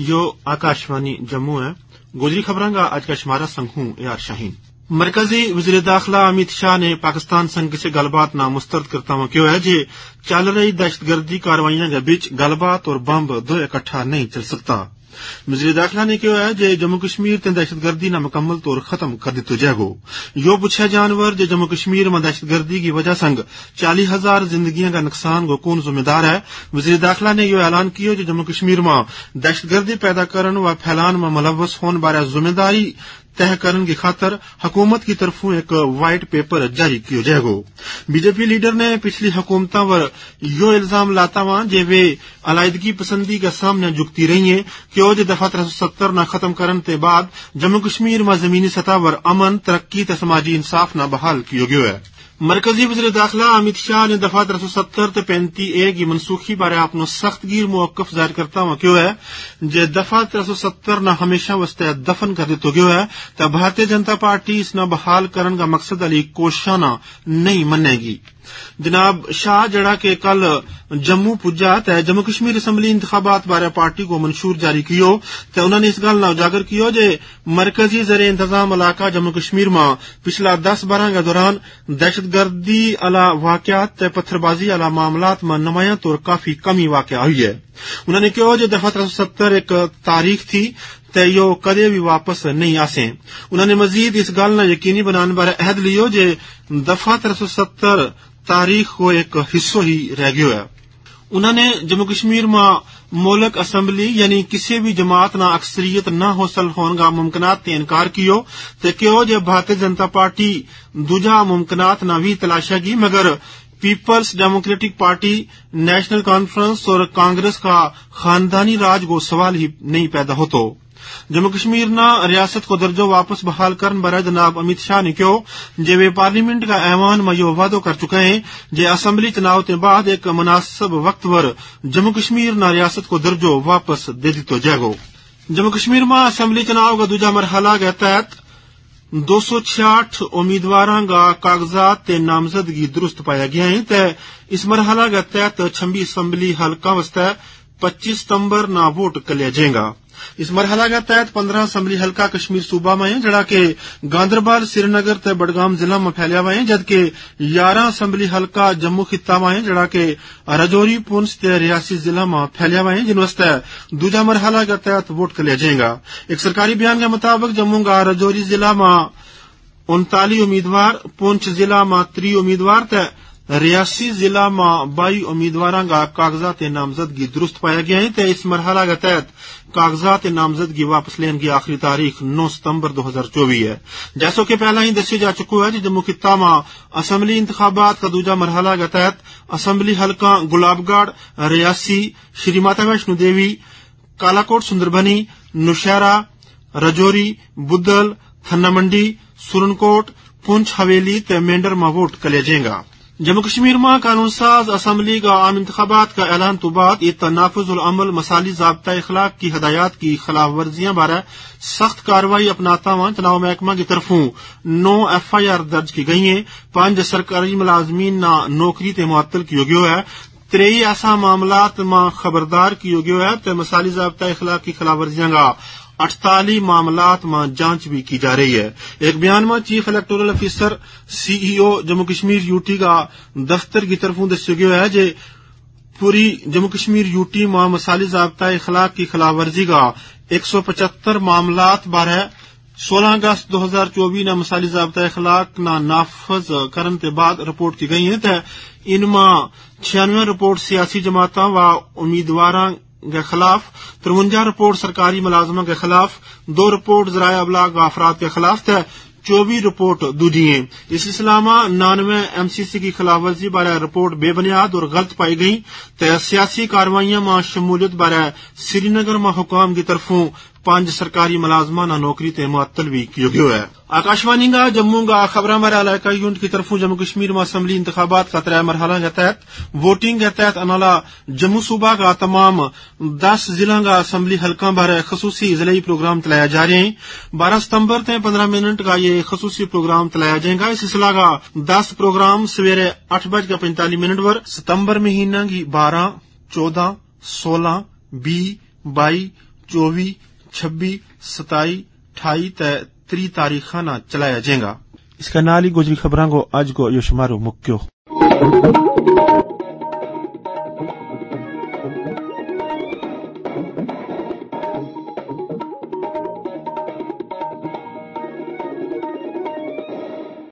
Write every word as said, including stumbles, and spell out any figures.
यो आकाशवाणी जम्मू है। गुजरी खबरां का आज का शुमारा संग हूं ए आर शाहीन। मरकजी वजीर दाखिला अमित शाह ने पाकिस्तान संग से गलबात ना मुस्तरद करता हुआ कहा है जे चल रही दहशतगर्दी कार्रवाइयां के बीच गलबात और बम दो इकट्ठा नहीं चल सकता। वजीर दाखिला ने कहा है जे जम्मू कश्मीर ते दहशतगर्दी ना मुकम्मल तौर खत्म कर दितो जाएगो। यो पुछा जानवर जे जम्मू कश्मीर में दहशतगर्दी की वजह संग चालीस हजार जिंदगियां का नुकसान को कौन जिम्मेदार है। वजीर दाखिला ने यो ऐलान किया जे जम्मू कश्मीर में दहशतगर्दी पैदा करने व फैलान में मुलव्वस होने बारे जिम्मेदारी तय करने की खातर हुकूमत की तरफों एक व्हाइट पेपर जारी किया जाएगो। बीजेपी लीडर ने पिछली हुकूमत पर यो इल्जाम लाता हुआ जे वे अलायदगी पसंदी के सामने झुकती रही है कि ओ जे दफा त्रै सौ सत्तर न खत्म करने के बाद जम्मू कश्मीर में जमीनी सतह पर अमन तरक्की ते समाजी इंसाफ न बहाल किया गया है। मरकजी वजीर दाखिला अमित शाह ने दफा त्रै सौ सत्तर ते पैंती ए की मनसूखी बारे अपनो सख्त गिर मौकफ जाहिर करता हुआ क्यों है जे दफा त्रै सौ सत्तर न हमेशा वास्ते दफन कर दितो गयो है तो भारतीय जनता पार्टी इस न बहाल करने का मकसद अली कोशिशां नहीं मनेगी। जनाब शाह जड़ा के कल जम्मू पुज्जा ते जम्मू कश्मीर असम्बली इंतखाबात बारे पार्टी को मंशूर जारी कियो ते उन्होंने इस गल उजागर कियो जे मरकजी जरे इंतजाम इलाका जम्मू कश्मीर में पिछला दस बारह के दौरान दहशतगर्दी अला वाकयात ते पत्थरबाजी अला मामलात में नुमाया तौर काफी कमी वाक़या हुई है। उन्होंने कहा जे दफा त्रै सौ सत्तर एक तारीख थी ते यो कदे भी वापस नहीं आसे। उन्होंने मजीद इस गल न यकीनी बनाने बारे अहद लियो जे दफा त्रै सौ सत्तर तारीख को एक हिस्सो ही रह गयो है। उन्होंने जम्मू कश्मीर में मुल्क असम्बली यानी किसी भी जमात ना अक्सरियत न हासिल होने का मुमकिनात ते इनकार कियो ते क्यों जे भारतीय जनता पार्टी दूजा मुमकिनात ना भी तलाशेगी मगर People's Democratic Party National Conference और कांग्रेस का खानदानी राज को सवाल ही नहीं पैदा होतो। जम्मू कश्मीर ना रियासत को दर्जो वापस बहाल करने बारे जनाब अमित शाह ने कहो जे वे पार्लियामेंट का ऐवान में यो वादो कर चुके हैं जे असम्बली चुनाव के बाद एक मुनासिब वक्त पर जम्मू कश्मीर ना रियासत को दर्जो वापस दे दितो जाएगो। जम्मू कश्मीर में असम्बली चुनाव का दूजा मरहला के तहत दो सौ छियाठ उम्मीदवारों का कागजात ते नामजदगी दुरुस्त पाया गया है ते इस मरहला के तहत छब्बीस असम्बली हल्का वास्ते पच्चीस सितंबर ना वोट कलिया जाएगा। इस मरहला के तहत पंद्रह असम्बली हल्का कश्मीर सूबा में है जड़ा के गांधरबल श्रीनगर ते बडगाम जिला में फैलिया हुआ है जबकि ग्यारह असम्बली हल्का जम्मू खित्ता में है जड़ा के राजौरी पुंछ ते रियासी जिला में फैलिया हुआ है जिन वास्ते दूजा मरहला के तहत वोट कलिया जाएगा। एक सरकारी बयान के मुताबिक जम्मू का राजौरी जिला में उनतालीस उम्मीदवार, पुंछ जिला में त्री उम्मीदवार ते रियासी जिला में बाई उम्मीदवारों का कागजात नामजदगी दुरुस्त पाया गया है तो इस मरहला के तहत कागजात नामजदगी वापस लेने की आखिरी तारीख नौ सितंबर दो हजार चौबीस है। जैसो कि पहला ही दसी जा चुका है कि जम्मू खित्ता में असम्बली इंतखाबात का दूजा मरहला के तहत असम्बली हल्का गुलाबगढ़, रियासी, श्री माता वैष्णो देवी, कालाकोट सुंदरबनी, नौशहरा, राजौरी, बुद्धल, थन्ना मंडी, सुरनकोट, पुंछ हवेली ते मेंढर में वोट कलिया जाएगा। जम्मू कश्मीर में कानून साज असम्बली का आम इंतखाबात का ऐलान तो बाद ये तनाफुजुल अमल मसाली ज़ाब्ता इखलाक की हदायत की खिलाफ वर्जियां बारे सख्त कार्रवाई अपनाता हुआ चुनाव महकमा की तरफों नौ एफ आई आर दर्ज की गई है। पांच सरकारी मुलाजमीन ना नौकरी ते मुअत्तल किया गया है। त्रेई ऐसा मामलात में खबरदार किया गया है तो मसाली ज़ाब्ता इखलाक की खिलाफ वर्जियां का अड़तालीस मामलात में जांच भी की जा रही है। एक बयान में chief electoral officer CEO Jammu Kashmir UT का दफ्तर की तरफों दस्या गया है जे पूरी जम्मू कश्मीर यूटी में मसाली ज़ाब्ता इखलाक की खिलाफ वर्जी का एक सौ पचहत्तर मामलात बारह सोलह अगस्त दो हजार चौबीस न मसाली ज़ाब्ता इखलाक ना नाफज करने के बाद रिपोर्ट की गई है तो इनमें छियानवे रिपोर्ट सियासी जमातों व उम्मीदवारों के खिलाफ, तिरवंजा रिपोर्ट सरकारी मुलाजमों के खिलाफ, दो रिपोर्ट ज़राए अबलाग अफराद के खिलाफ थे, चौबीस रिपोर्ट दूधी है। इस सिलसिला में नानवे एमसीसी की खिलाफवर्जी बारे रिपोर्ट बेबुनियाद और गलत पाई गई तो सियासी कार्रवाइयों में शमूलियत बारे श्रीनगर में हुकाम की तरफों पांच सरकारी मुलाजमान नौकरी ते मुअत्तल भी किया गया है। आकाशवाणी का जम्मू का खबर हमारे इलाका यूनिट की तरफों जम्मू कश्मीर में असम्बली इंतखाबात का त्रै मरहला के तहत वोटिंग के तहत अनाला जम्मू सूबा का तमाम दस जिलों का असम्बली हल्का बारे खसूसी जिले प्रोग्राम चलाया जा रहे हैं। बारह सितंबर तक पंद्रह मिनट का ये खसूसी प्रोग्राम चलाया जाएगा। इस सिलसिला का दस प्रोग्राम सवेरे आठ बज के पैंतालीस मिनट पर सितंबर महीना की बारह, चौदह, सोलह, बीस, बाई, چوبی چھبی ستائی ٹھائی تے تری تاریخ خانہ چلایا جائے گا. اس کا نال ہی گجری خبراں کو اج کو یہ شمارو مکیو.